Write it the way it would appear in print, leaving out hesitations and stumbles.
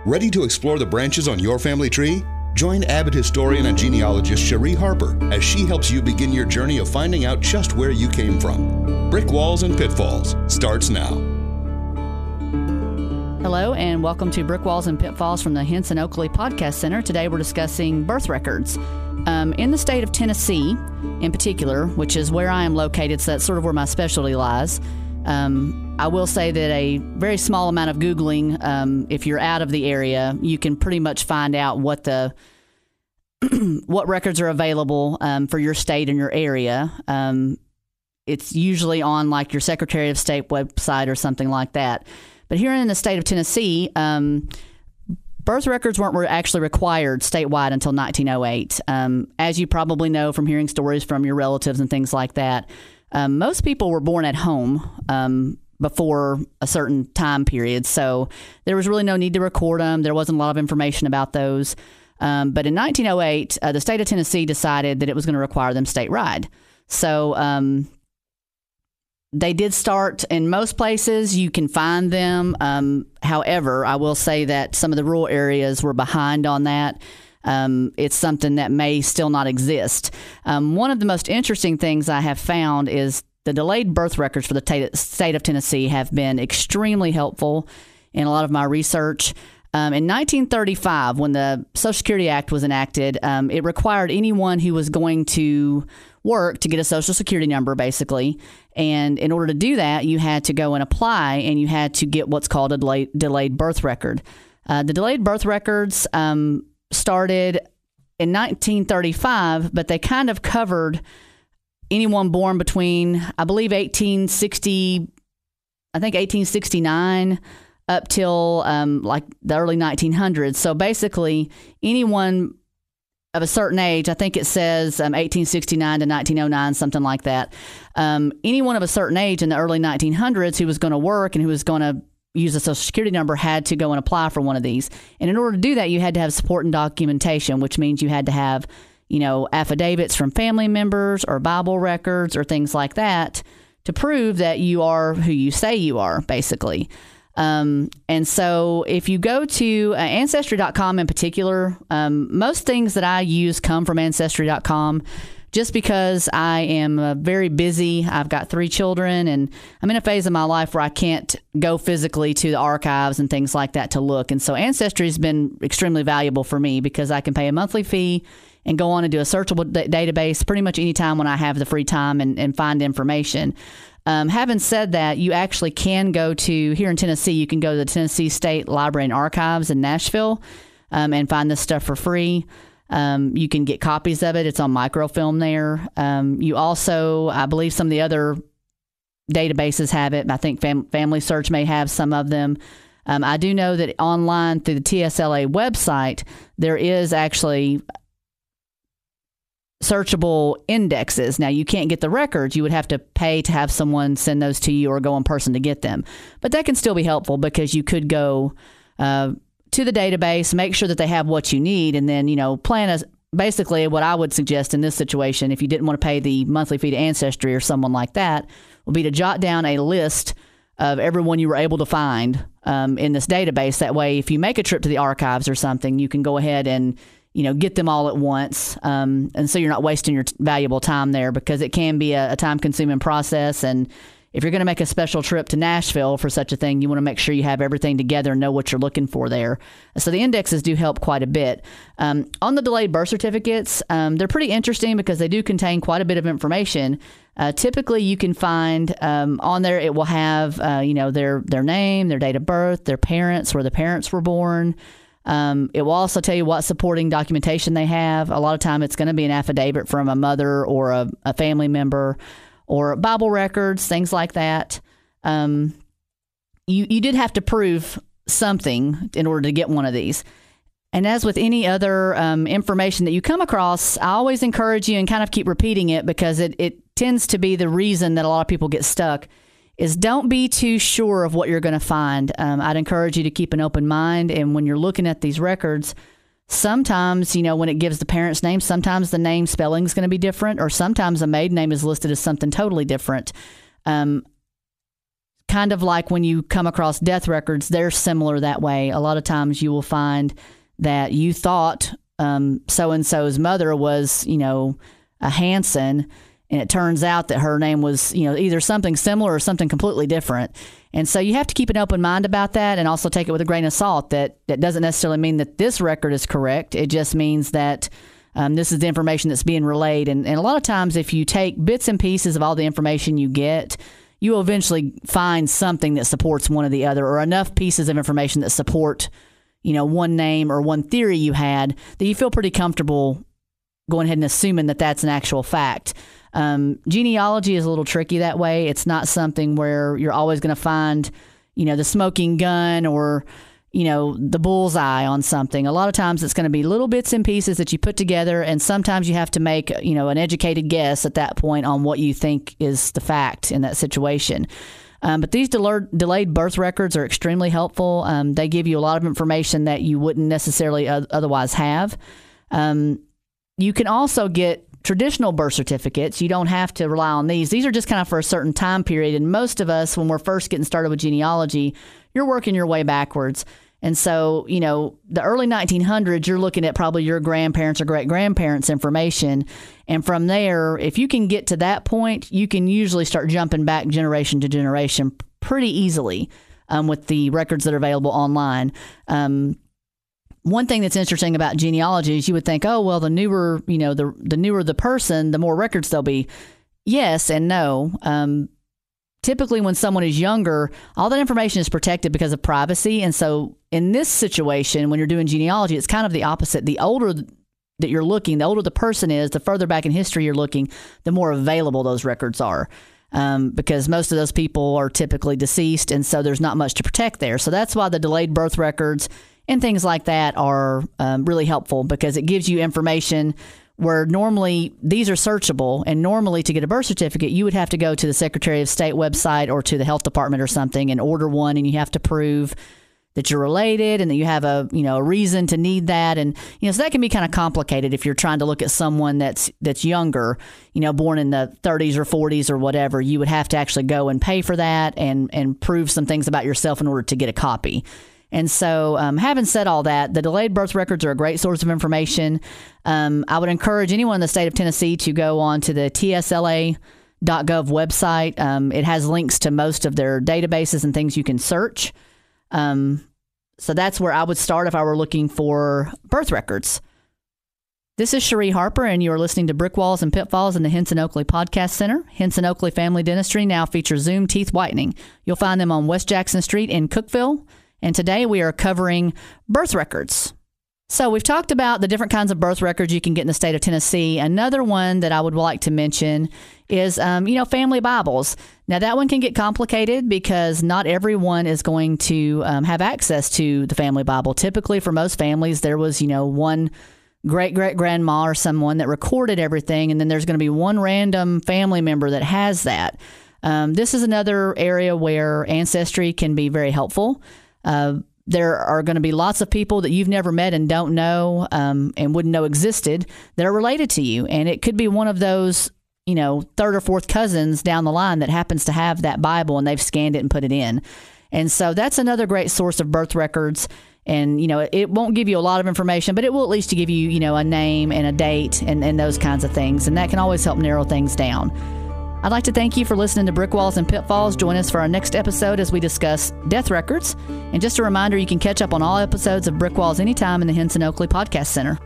Ready to explore the branches on your family tree? Join Abbott historian and genealogist Cherie Harper as she helps you begin your journey of finding out just where you came from. Brick Walls and Pitfalls starts now. Hello and welcome to Brick Walls and Pitfalls from the Henson Oakley Podcast Center. Today we're discussing birth records. In the state of Tennessee, in particular, which is where I am located, so that's sort of where my specialty lies, I will say that a very small amount of Googling, if you're out of the area, you can pretty much find out what what records are available for your state and your area. It's usually on like your Secretary of State website or something like that. But here in the state of Tennessee, birth records weren't actually required statewide until 1908. As you probably know from hearing stories from your relatives and things like that, most people were born at home before a certain time period. So there was really no need to record them. There wasn't a lot of information about those. But in 1908, the state of Tennessee decided that it was going to require them statewide. So they did start in most places. You can find them. However, I will say that some of the rural areas were behind on that. It's something that may still not exist. One of the most interesting things I have found is the delayed birth records for the state of Tennessee have been extremely helpful in a lot of my research. In 1935, when the Social Security Act was enacted, it required anyone who was going to work to get a Social Security number, basically. And in order to do that, you had to go and apply, and you had to get what's called a delayed birth record. The delayed birth records started in 1935, but they kind of covered anyone born between, I believe, 1869 up till like the early 1900s. So basically, anyone of a certain age, I think it says 1869 to 1909, something like that. Anyone of a certain age in the early 1900s who was going to work and who was going to use a Social Security number had to go and apply for one of these. And in order to do that, you had to have support and documentation, which means you had to have, affidavits from family members or Bible records or things like that to prove that you are who you say you are, basically. And so if you go to Ancestry.com in particular, most things that I use come from Ancestry.com just because I am very busy. I've got 3 children, and I'm in a phase of my life where I can't go physically to the archives and things like that to look. And so Ancestry has been extremely valuable for me because I can pay a monthly fee and go on and do a searchable database pretty much any time when I have the free time and find information. Having said that, you actually can go to, here in Tennessee, you can go to the Tennessee State Library and Archives in Nashville and find this stuff for free. You can get copies of it. It's on microfilm there. You also, I believe some of the other databases have it. I think Family Search may have some of them. I do know that online through the TSLA website, there is actually searchable indexes. Now, you can't get the records. You would have to pay to have someone send those to you or go in person to get them. But that can still be helpful because you could go to the database, make sure that they have what you need, and then, plan basically what I would suggest in this situation, if you didn't want to pay the monthly fee to Ancestry or someone like that, would be to jot down a list of everyone you were able to find in this database. That way, if you make a trip to the archives or something, you can go ahead and get them all at once. And so you're not wasting your valuable time there, because it can be a time-consuming process. And if you're going to make a special trip to Nashville for such a thing, you want to make sure you have everything together and know what you're looking for there. So the indexes do help quite a bit. On the delayed birth certificates, they're pretty interesting because they do contain quite a bit of information. Typically, you can find on there, it will have, their name, their date of birth, their parents, where the parents were born. It will also tell you what supporting documentation they have. A lot of time it's going to be an affidavit from a mother or a family member, or Bible records, things like that. You did have to prove something in order to get one of these. And as with any other information that you come across, I always encourage you and kind of keep repeating it because it tends to be the reason that a lot of people get stuck, is don't be too sure of what you're going to find. I'd encourage you to keep an open mind. And when you're looking at these records, sometimes, when it gives the parent's name, sometimes the name spelling is going to be different, or sometimes a maiden name is listed as something totally different. Kind kind of like when you come across death records, they're similar that way. A lot of times you will find that you thought so-and-so's mother was, a Hanson, and it turns out that her name was, either something similar or something completely different. And so you have to keep an open mind about that, and also take it with a grain of salt. That doesn't necessarily mean that this record is correct. It just means that this is the information that's being relayed. And a lot of times if you take bits and pieces of all the information you get, you will eventually find something that supports one or the other, or enough pieces of information that support, one name or one theory you had, that you feel pretty comfortable going ahead and assuming that that's an actual fact. Genealogy is a little tricky that way. It's not something where you're always going to find, the smoking gun or, the bullseye on something. A lot of times it's going to be little bits and pieces that you put together, and sometimes you have to make, an educated guess at that point on what you think is the fact in that situation. But these delayed birth records are extremely helpful. They give you a lot of information that you wouldn't necessarily otherwise have. You can also get traditional birth certificates. You don't have to rely on these. These are just kind of for a certain time period. And most of us, when we're first getting started with genealogy, you're working your way backwards. And so, the early 1900s, you're looking at probably your grandparents or great-grandparents' information. And from there, if you can get to that point, you can usually start jumping back generation to generation pretty easily with the records that are available online. One thing that's interesting about genealogy is you would think, oh, well, the newer, the newer the person, the more records there'll be. Yes and no. Typically, when someone is younger, all that information is protected because of privacy. And so in this situation, when you're doing genealogy, it's kind of the opposite. The older that you're looking, the older the person is, the further back in history you're looking, the more available those records are. Because most of those people are typically deceased, and so there's not much to protect there. So that's why the delayed birth records and things like that are really helpful, because it gives you information where normally these are searchable, and normally to get a birth certificate, you would have to go to the Secretary of State website or to the health department or something and order one, and you have to prove that you're related and that you have a reason to need that. And, so that can be kind of complicated if you're trying to look at someone that's younger, born in the 30s or 40s or whatever. You would have to actually go and pay for that and prove some things about yourself in order to get a copy. And so having said all that, the delayed birth records are a great source of information. I would encourage anyone in the state of Tennessee to go on to the tsla.gov website. It has links to most of their databases and things you can search. So that's where I would start if I were looking for birth records. This is Cherie Harper, and you are listening to Brick Walls and Pitfalls in the Henson Oakley Podcast Center. Henson Oakley Family Dentistry now features Zoom teeth whitening. You'll find them on West Jackson Street in Cookeville. And today we are covering birth records. So we've talked about the different kinds of birth records you can get in the state of Tennessee. Another one that I would like to mention is, family Bibles. Now, that one can get complicated because not everyone is going to have access to the family Bible. Typically, for most families, there was, one great-great-grandma or someone that recorded everything, and then there's going to be one random family member that has that. This is another area where Ancestry can be very helpful. There are going to be lots of people that you've never met and don't know and wouldn't know existed that are related to you. And it could be one of those, third or fourth cousins down the line that happens to have that Bible and they've scanned it and put it in. And so that's another great source of birth records. And, it won't give you a lot of information, but it will at least give you, a name and a date and those kinds of things. And that can always help narrow things down. I'd like to thank you for listening to Brick Walls and Pitfalls. Join us for our next episode as we discuss death records. And just a reminder, you can catch up on all episodes of Brick Walls anytime in the Henson Oakley Podcast Center.